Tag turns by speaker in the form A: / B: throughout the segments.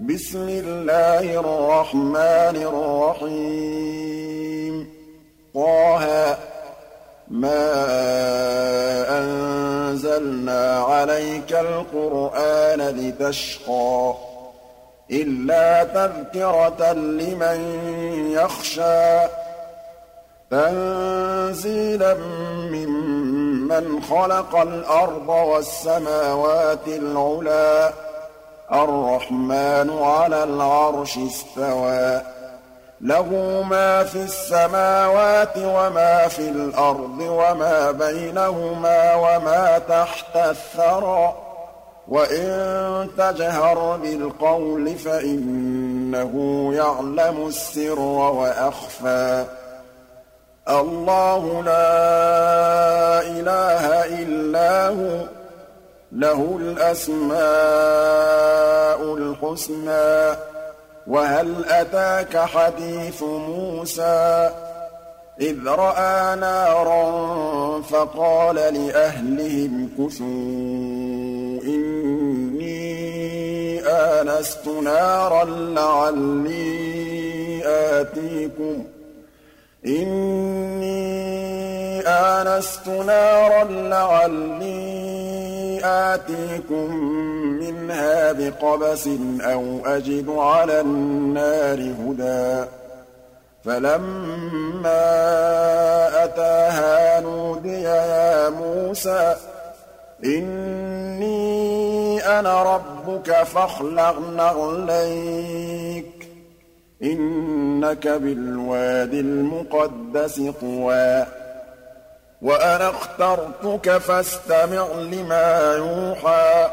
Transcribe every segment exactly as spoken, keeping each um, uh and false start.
A: بسم الله الرحمن الرحيم طه ما أنزلنا عليك القرآن لتشقى إلا تذكرة لمن يخشى تنزيلا ممن خلق الأرض والسماوات العلى الرحمن على العرش استوى له ما في السماوات وما في الأرض وما بينهما وما تحت الثرى وإن تجهر بالقول فإنه يعلم السر وأخفى الله لا إله إلا هو له الأسماء الحسنى وهل أتاك حديث موسى إذ رأى نارا فقال لأهلهم كثوا إني آنست نارا لعلي آتيكم إني آنست نارا لعلي آتيكم منها بقبس أو أجد على النار هدى فلما أتاها نودي يا موسى إني أنا ربك فاخلع نعليك إنك بالوادي المقدس طوى وأنا اخترتك فاستمع لما يوحى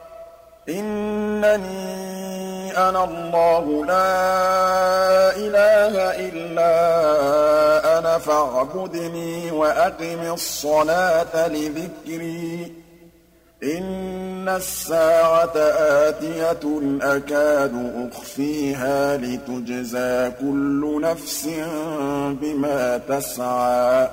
A: إنني أنا الله لا إله إلا أنا فاعبدني وأقم الصلاة لذكري إن الساعة آتية أكاد أخفيها لتجزى كل نفس بما تسعى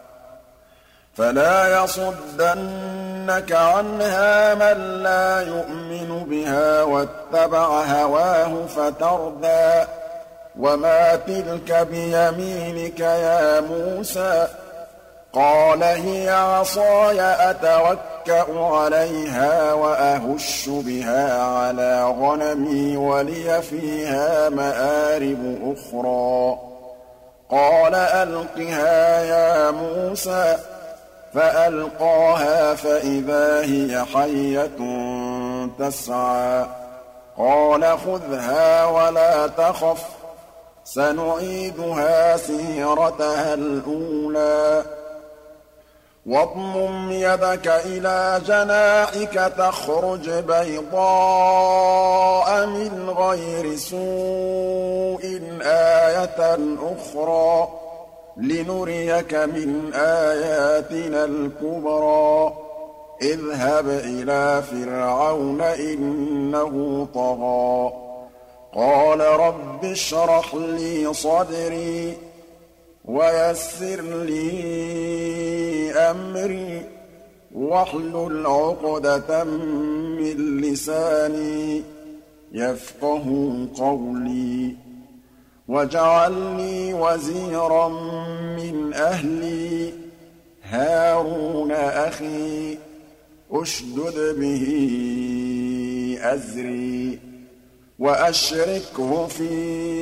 A: فلا يصدنك عنها من لا يؤمن بها واتبع هواه فتردى وما تلك بيمينك يا موسى قال هي عصاي أتوكأ عليها وأهش بها على غنمي ولي فيها مآرب أخرى قال ألقها يا موسى فألقاها فإذا هي حية تسعى قال خذها ولا تخف سنعيدها سيرتها الأولى واضمم يدك إلى جناحك تخرج بيضاء من غير سوء آية أخرى لنريك من آياتنا الكبرى اذهب إلى فرعون إنه طغى قال رب اشرح لي صدري ويسر لي أمري واحلل عقدة من لساني يفقه قولي واجعل لي وزيرا من أهلي هارون أخي أشدد به أزري وأشركه في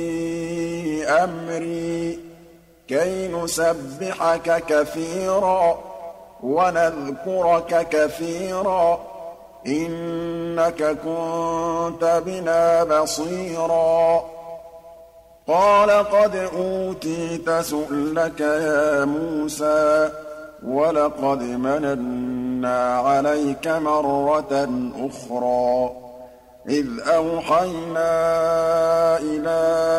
A: أمري كي نسبحك كثيرا ونذكرك كثيرا إنك كنت بنا بصيرا قال قد أوتيت سؤلك يا موسى ولقد مننا عليك مرة أخرى إذ أوحينا إلى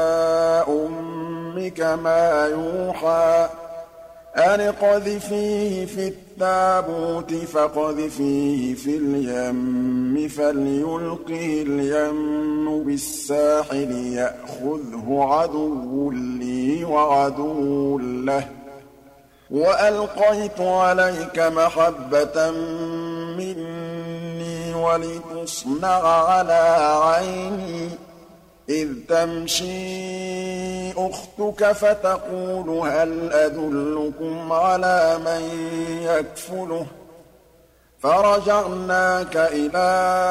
A: أمك ما يوحى أن اقذفيه في التابوت فاقذفيه في اليم فليلقه اليم بالساحل يأخذه عدو لي وعدو له وألقيت عليك محبة مني ولتصنع على عيني إذ تمشي أختك فتقول هل أدلكم على من يكفله فرجعناك إلى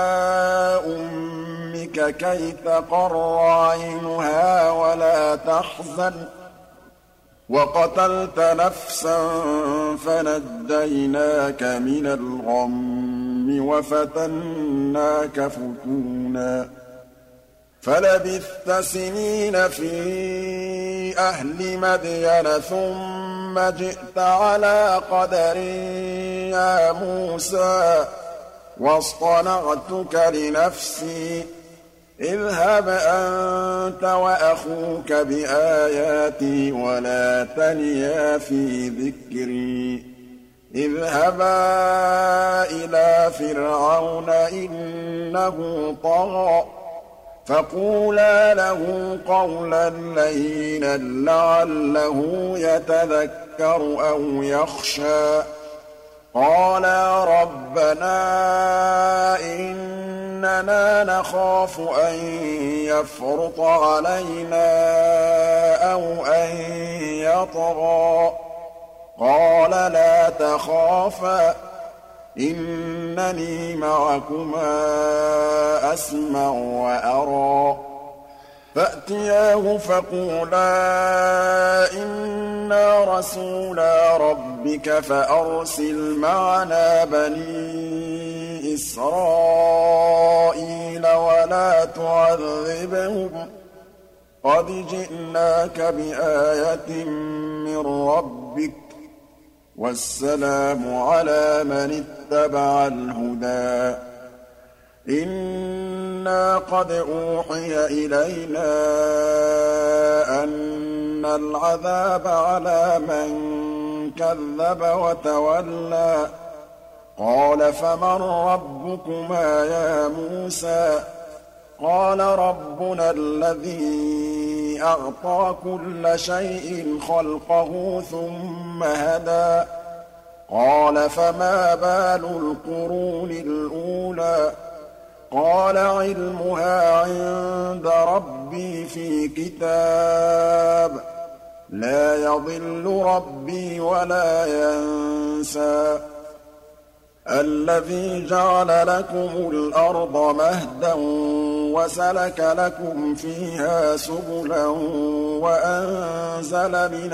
A: أمك كي تقر عينها ولا تحزن وقتلت نفسا فنجيناك من الغم وفتناك فتونا فلبثت سنين في أهل مدين ثم جئت على قدر يا موسى واصطنعتك لنفسي اذهب أنت وأخوك بآياتي ولا تنيا في ذكري اذهبا إلى فرعون إنه طغى فقولا له قولا لينا لعله يتذكر أو يخشى قالا ربنا إننا نخاف أن يفرط علينا أو أن يطغى قال لا تخافا إنني معكما أسمع وأرى فأتياه فقولا إنا رسولا ربك فأرسل معنا بني إسرائيل ولا تعذبهم قد جئناك بآية من ربك والسلام على من اتبع الهدى إنا قد أوحي إلينا أن العذاب على من كذب وتولى قال فمن ربكما يا موسى قال ربنا الذي أعطى كل شيء خلقه ثم هدى قال فما بال القرون الأولى قال علمها عند ربي في كتاب لا يضل ربي ولا ينسى الذي جعل لكم الأرض مهدا وسلك لكم فيها سبلا وأنزل من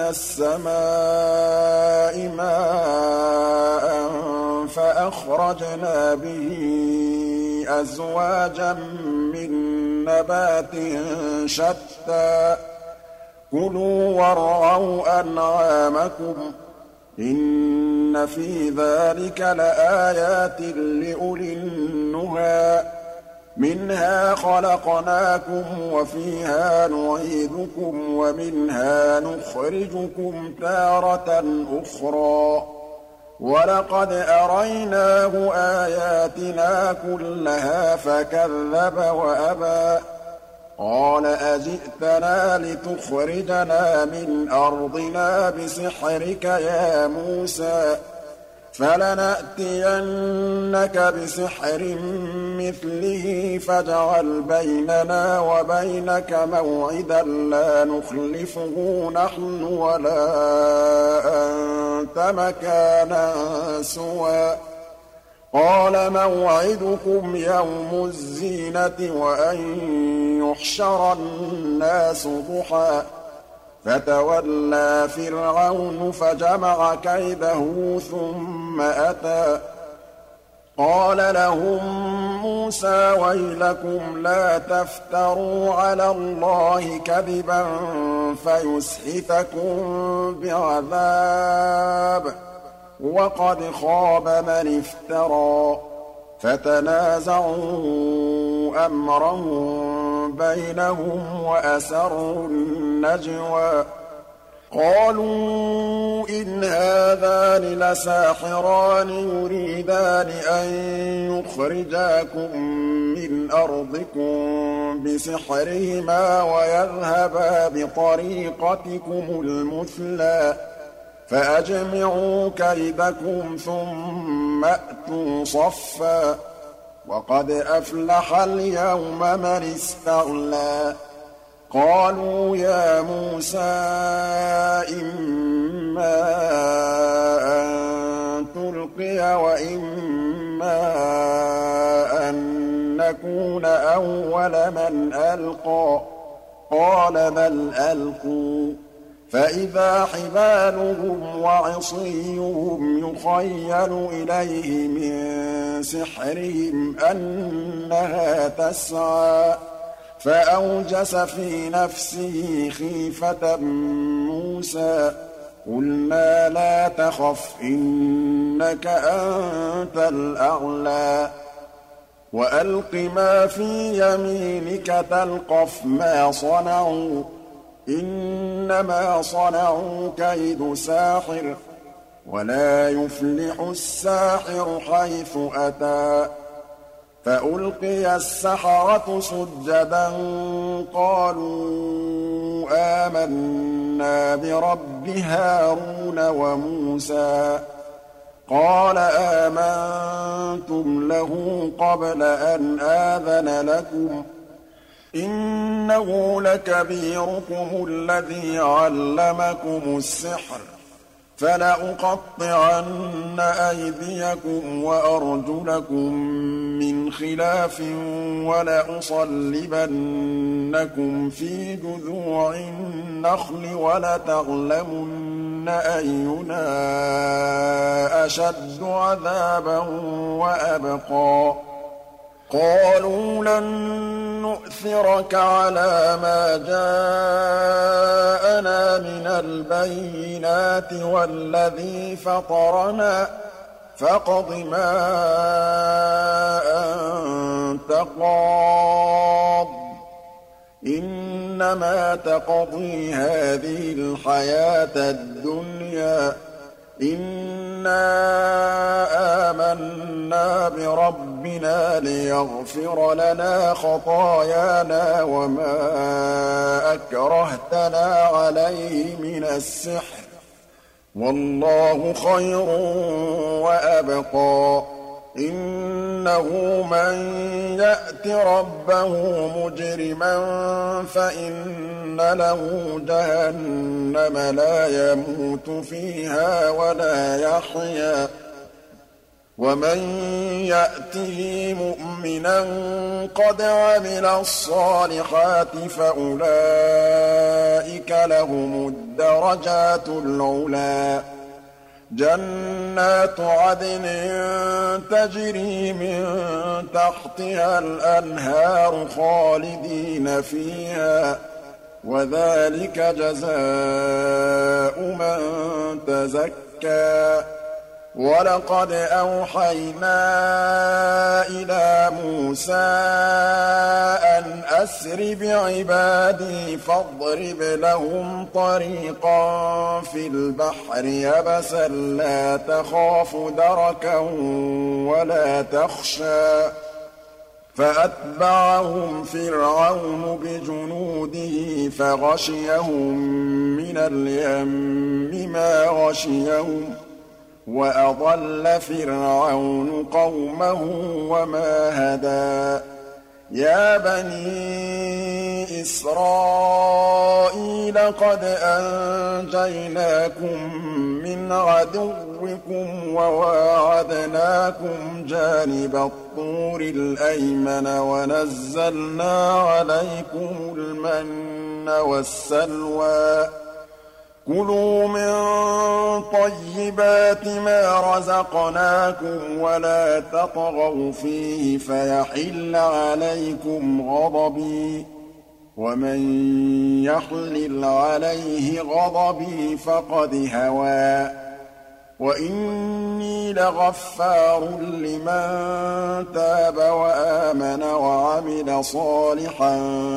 A: السماء ماء فأخرجنا به أزواجا من نبات شتى كلوا وارعوا أنعامكم إن في ذلك لآيات لأولي النهى منها خلقناكم وفيها نعيدكم ومنها نخرجكم تارة أخرى ولقد أريناه آياتنا كلها فكذب وأبى قال أجئتنا لتخرجنا من أرضنا بسحرك يا موسى فلنأتينك بسحر مثله فاجعل بيننا وبينك موعدا لا نخلفه نحن ولا أنت مكانا سوى قال موعدكم يوم الزينة وأن يحشر الناس ضحى فتولى فرعون فجمع كيده ثم أتى قال لهم موسى ويلكم لا تفتروا على الله كذبا فيسحتكم بعذاب وقد خاب من افترى فتنازعوا أمرهم بينهم وأسروا النجوى قالوا إن هذان لساحران يريدان أن يخرجاكم من أرضكم بسحرهما ويذهبا بطريقتكم المثلى فأجمعوا كيدكم ثم أتوا صفا وقد أفلح اليوم من استغنى قالوا يا موسى إما أن تلقي وإما أن نكون أول من ألقى قال بل ألقوا فإذا حبالهم وعصيهم يخيل إليه من سحرهم أنها تسعى فأوجس في نفسه خيفة موسى قلنا لا تخف إنك أنت الأعلى وألق ما في يمينك تلقف ما صنعوا إنما صنعوا كيد ساحر ولا يفلح الساحر حيث أتى فألقي السحرة سجدا قالوا آمنا برب هارون وموسى قال آمنتم له قبل أن آذن لكم إنه لكبيركم الذي علمكم السحر فلأقطعن أيديكم وأرجلكم من خلاف ولأصلبنكم في جذوع النخل ولتعلمن أينا أشد عذابا وأبقى قالوا لن نؤثرك على ما جاءنا من البينات والذي فطرنا فاقض ما أنت قاض إنما تقضي هذه الحياة الدنيا إنا آمنا بربنا ليغفر لنا خطايانا وما أكرهتنا عليه من السحر والله خير وأبقى إنه من يأت ربه مجرما فإن له جهنم لا يموت فيها ولا يحيا ومن يأته مؤمنا قد عمل الصالحات فأولئك لهم الدرجات العلى جنات عدن تجري من تحتها الأنهار خالدين فيها وذلك جزاء من تزكى ولقد أوحينا إلى موسى أن أسر بعبادي فاضرب لهم طريقا في البحر يبسا لا تخاف دركا ولا تخشى فأتبعهم فرعون بجنوده فغشيهم من اليم ما غشيهم وأضل فرعون قومه وما هدى يا بني إسرائيل قد أنجيناكم من عدوكم وواعدناكم جانب الطور الأيمن ونزلنا عليكم المن والسلوى كلوا من طيبات ما رزقناكم ولا تطغوا فيه فيحل عليكم غضبي ومن يحلل عليه غضبي فقد هوى وإني لغفار لمن تاب وآمن وعمل صالحا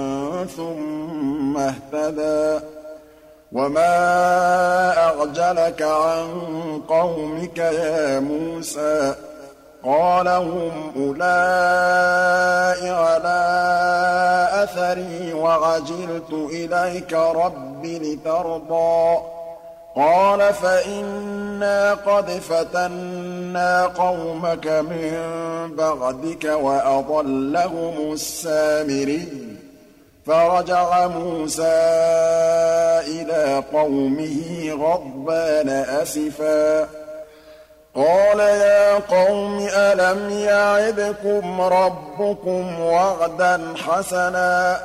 A: ثم اهتدى وما أعجلك عن قومك يا موسى قال هم أولئك على أثري وعجلت إليك رب لترضى قال فإنا قد فتنا قومك من بعدك وأضلهم السامري فرجع موسى إلى قومه غضبان أسفا قال يا قوم ألم يعدكم ربكم وعدا حسنا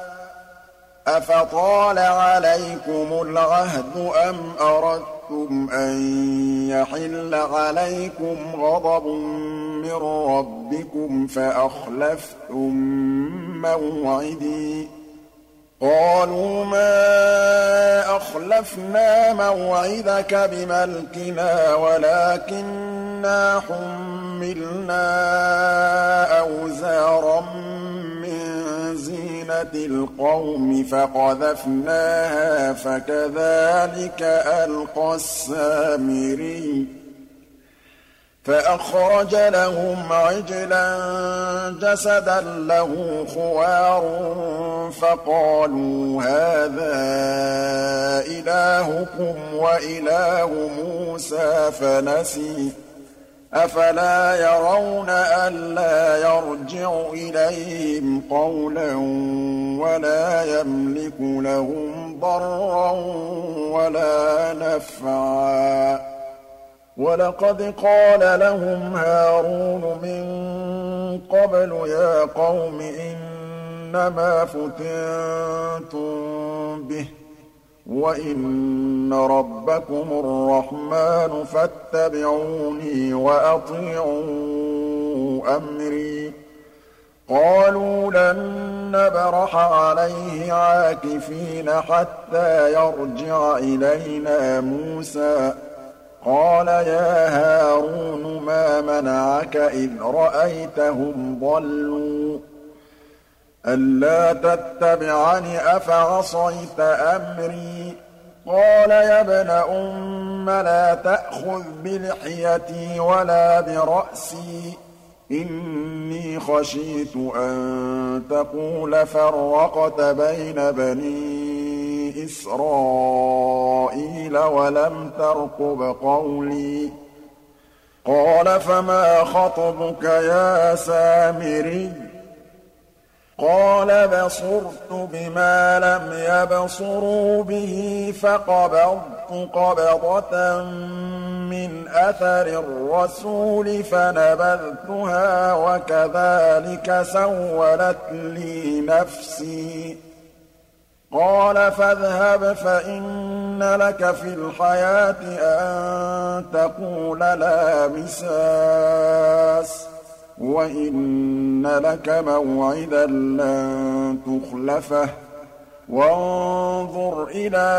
A: أفطال عليكم العهد أم أردتم أن يحل عليكم غضب من ربكم فأخلفتم موعدي قالوا ما أخلفنا موعدك بملكنا ولكننا حملنا أوزارا من زينة القوم فقذفناها فكذلك ألقى السامري فأخرج لهم عجلا جسدا له خوار فقالوا هذا إلهكم وإله موسى فنسي أفلا يرون ألا يرجع إليهم قولا ولا يملك لهم ضرا ولا نفعا ولقد قال لهم هارون من قبل يا قوم إنما فتنتم به وإن ربكم الرحمن فاتبعوني وأطيعوا أمري قالوا لن نبرح عليه عاكفين حتى يرجع إلينا موسى قال يا هارون ما منعك إذ رأيتهم ضلوا ألا تتبعني أفعصيت أمري قال يا ابن أم لا تأخذ بلحيتي ولا برأسي إني خشيت أن تقول فرقت بين بني إسرائيل ولم ترقب قولي قال فما خطبك يا سامري قال بصرت بما لم يبصروا به فقبضت قبضة من أثر الرسول فنبذتها وكذلك سولت لي نفسي قال فاذهب فإن لك في الحياة أن تقول لا مساس وإن لك موعدا لن تخلفه وانظر إلى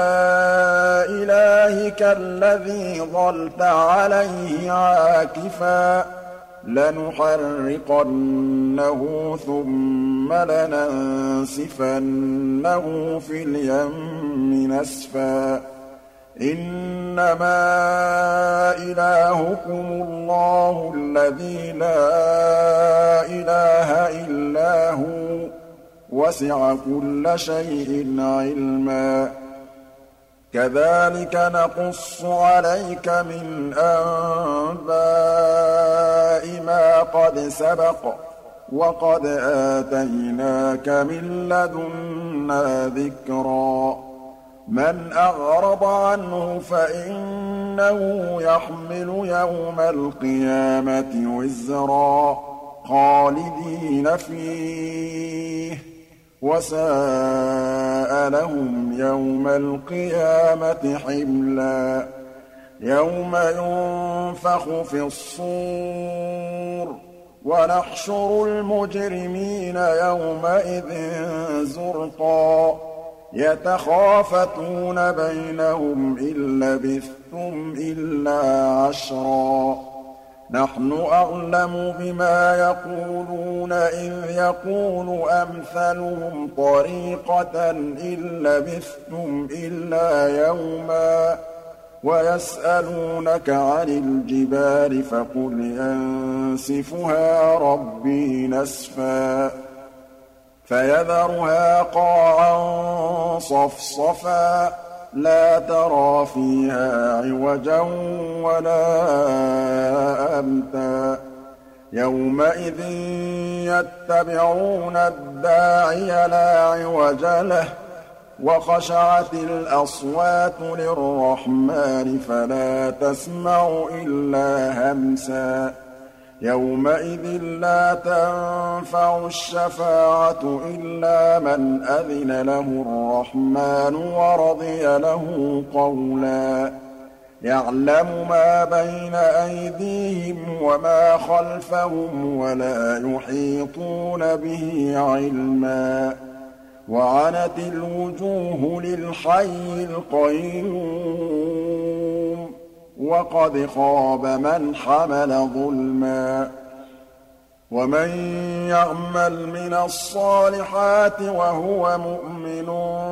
A: إلهك الذي ظلت عليه عاكفا لنحرقنه ثم لننسفنه في اليم نسفا إنما إلهكم الله الذي لا إله إلا هو وسع كل شيء علما كذلك نقص عليك من أنباء ما قد سبق وقد آتيناك من لدنا ذكرا من أعرض عنه فإنه يحمل يوم القيامة وزرا خالدين فيه وساء لهم يوم القيامة حملا يوم ينفخ في الصور ونحشر المجرمين يومئذ زرقا يتخافتون بينهم إن لبثتم إلا عشرا نحن أعلم بما يقولون إذ يقول أمثلهم طريقة إن لبثتم إلا يوما ويسألونك عن الجبال فقل ينسفها ربي نسفا فيذرها قاعا صفصفا لا ترى فيها عوجا ولا أمتا يَوْمَئِذٍ يَتَّبِعُونَ الدَّاعِيَ لَا عِوَجَ لَهُ ۖ وَخَشَعَتِ الْأَصْوَاتُ لِلرَّحْمَٰنِ فَلَا تَسْمَعُ إِلَّا هَمْسًا. يَوْمَئِذٍ لَّا تَنفَعُ الشَّفَاعَةُ إِلَّا مَنْ أَذِنَ لَهُ الرَّحْمَٰنُ وَرَضِيَ لَهُ قَوْلًا. يَعْلَمُ مَا بَيْنَ أَيْدِيهِمْ وَمَا خَلْفَهُمْ وَلَا يُحِيطُونَ بِهِ عِلْمًا. وَعَنَتِ الْوُجُوهُ لِلْحَيِّ الْقَيُّومِ وَقَدْ خَابَ مَنْ حَمَلَ ظُلْمًا. وَمَن يَعْمَلْ مِنَ الصَّالِحَاتِ وَهُوَ مُؤْمِنٌ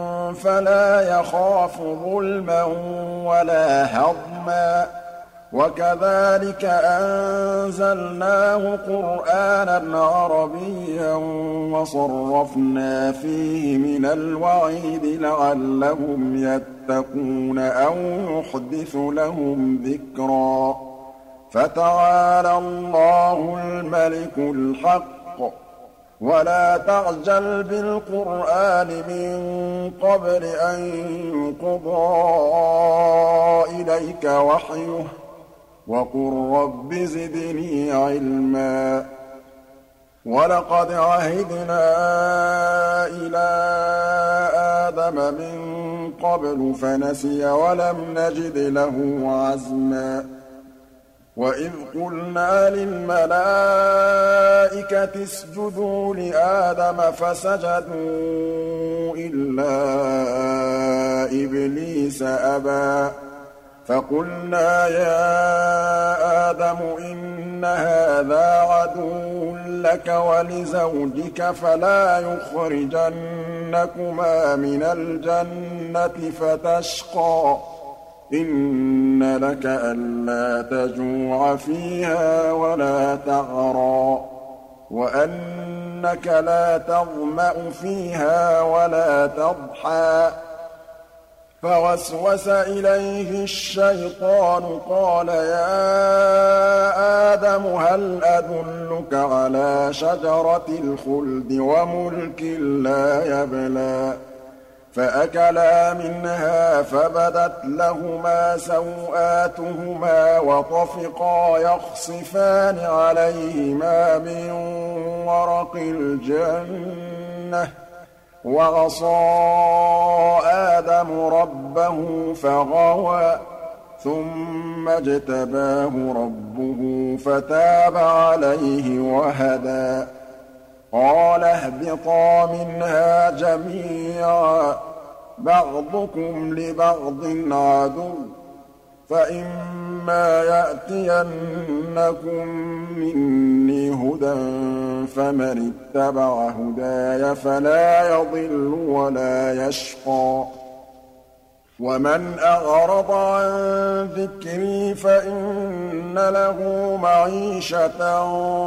A: فَلَا يَخَافُ ظُلْمًا وَلَا هَضْمًا. وَكَذَٰلِكَ أَنزَلْنَاهُ قُرْآنًا عَرَبِيًّا وَصَرَّفْنَا فِيهِ مِنَ الْوَعِيدِ لَعَلَّهُمْ يَتَّقُونَ أَوْ يُحْدِثُ لَهُمْ ذِكْرًا. فَتَعَالَى اللَّهُ الْمَلِكُ الْحَقُّ. وَلَا تَعْجَلْ بِالْقُرْآنِ مِن قَبْلِ أَن يُقْضَىٰ إِلَيْكَ وَحْيُهُ ۖ وَقُل رَّبِّ زِدْنِي عِلْمًا. وَلَقَدْ عَهِدْنَا إِلَىٰ آدَمَ مِن قَبْلُ فَنَسِيَ وَلَمْ نَجِدْ لَهُ عَزْمًا. وَإِذْ قُلْنَا لِلْمَلَائِكَةِ اسْجُدُوا لِآدَمَ فَسَجَدُوا إِلَّا إِبْلِيسَ أَبَىٰ. فَقُلْنَا يَا آدَمُ إِنَّ هَٰذَا عَدُوٌّ لَّكَ وَلِزَوْجِكَ فَلَا يُخْرِجَنَّكُمَا مِنَ الْجَنَّةِ فَتَشْقَىٰ. إِنَّ لَكَ أَلَّا تَجُوعَ فِيهَا وَلَا تَعْرَىٰ وَأَنَّكَ لَا تَظْمَأُ فِيهَا وَلَا تَضْحَىٰ. فَوَسْوَسَ إِلَيْهِ الشَّيْطَانُ قَالَ يَا آدَمُ هَلْ أَدُلُّكَ عَلَىٰ شَجَرَةِ الْخُلْدِ وَمُلْكٍ لَّا يَبْلَىٰ. فَأَكَلَا مِنْهَا فَبَدَتْ لَهُمَا سَوْآتُهُمَا وَطَفِقَا يَخْصِفَانِ عَلَيْهِمَا مِن وَرَقِ الْجَنَّةِ. وَعَصَىٰ آدَمُ رَبَّهُ فَغَوَىٰ. ثُمَّ اجْتَبَاهُ رَبُّهُ فَتَابَ عَلَيْهِ وَهَدَىٰ. قَالَ اهْبِطَا مِنْهَا جَمِيعًا ۖ بَعْضُكُمْ لِبَعْضٍ عَدُوٌّ ۖ فَإِمَّا يَأْتِيَنَّكُم مِّنِّي هُدًى فَمَنِ اتَّبَعَ هُدَايَ فَلَا يَضِلُّ وَلَا يَشْقَىٰ. وَمَنْ أَعْرَضَ عَن ذِكْرِي فَإِنَّ لَهُ مَعِيشَةً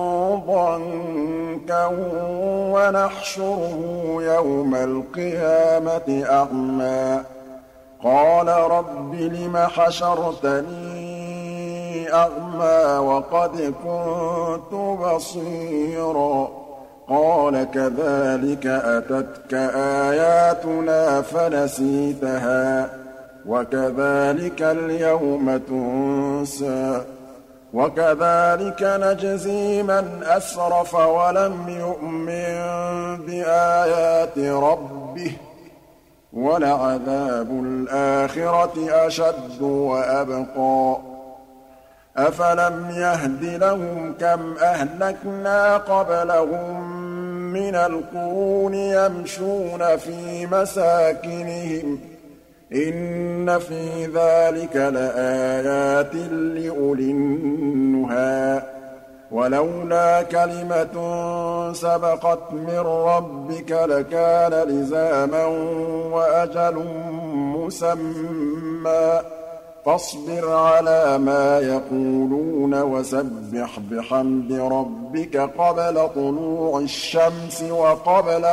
A: ضَنكًا وَنَحْشُرُهُ يَوْمَ الْقِيَامَةِ أَعْمَىٰ. قَالَ رَبِّ لِمَ حَشَرْتَنِي أَعْمَىٰ وَقَدْ كُنتُ بَصِيرًا. قَالَ كَذَٰلِكَ أَتَتْكَ آيَاتُنَا فَنَسِيتَهَا وَكَذَٰلِكَ الْيَوْمَ تُنسَىٰ. وَكَذَٰلِكَ نَجْزِي مَنْ أَسْرَفَ وَلَمْ يُؤْمِن بِآيَاتِ رَبِّهِ ۚ وَلَعَذَابُ الْآخِرَةِ أَشَدُّ وَأَبْقَىٰ. أَفَلَمْ يَهْدِ لَهُمْ كَمْ أَهْلَكْنَا قَبْلَهُم مِّنَ الْقُرُونِ يَمْشُونَ فِي مَسَاكِنِهِمْ ۗ إِنَّ فِي ذَٰلِكَ لَآيَاتٍ لِّأُولِي النُّهَىٰ. وَلَوْلَا كَلِمَةٌ سَبَقَتْ مِن رَّبِّكَ لَكَانَ لِزَامًا وَأَجَلٌ مُّسَمًّى. فاصبر على ما يقولون وسبح بحمد ربك قبل طلوع الشمس وقبل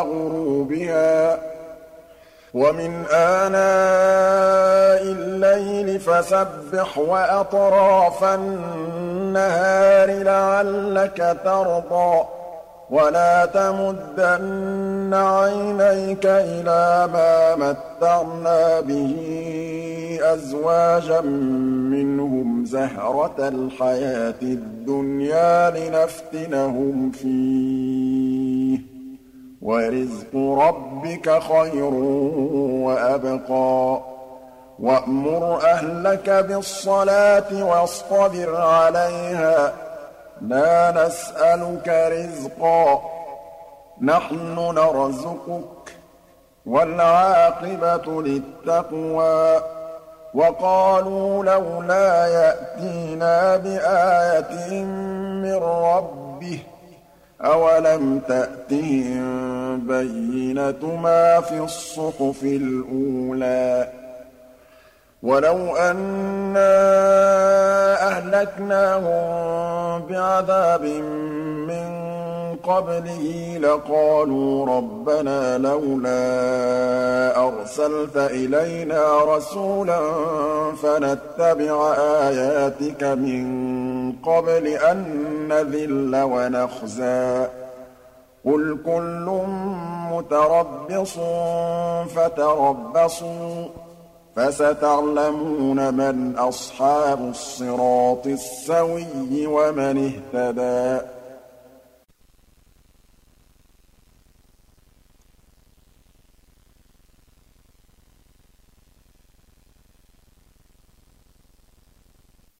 A: غروبها ومن آناء الليل فسبح وأطراف النهار لعلك ترضى ولا تمدن عينيك إلى ما متعنا به أزواجا منهم زهرة الحياة الدنيا لنفتنهم فيه ورزق ربك خير وأبقى وأمر أهلك بالصلاة واصطبر عليها لا نسألك رزقا نحن نرزقك والعاقبة للتقوى وقالوا لولا يأتينا بآية من ربه أولم تأتهم بينة ما في الصحف الأولى ولو أنا أهلكناهم بعذاب من قبله لقالوا ربنا لولا أرسلت إلينا رسولا فنتبع آياتك من قبل أن نذل ونخزى قل كل متربص فتربصوا فستعلمون من أصحاب الصراط السوي ومن اهتدى